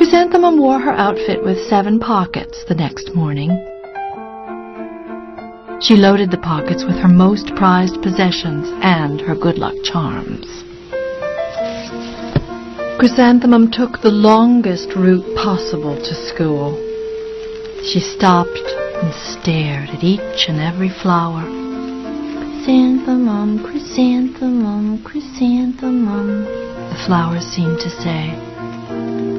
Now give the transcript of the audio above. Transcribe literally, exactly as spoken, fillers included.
Chrysanthemum wore her outfit with seven pockets the next morning. She loaded the pockets with her most prized possessions and her good luck charms. Chrysanthemum took the longest route possible to school. She stopped and stared at each and every flower. Chrysanthemum, chrysanthemum, chrysanthemum, the flowers seemed to say.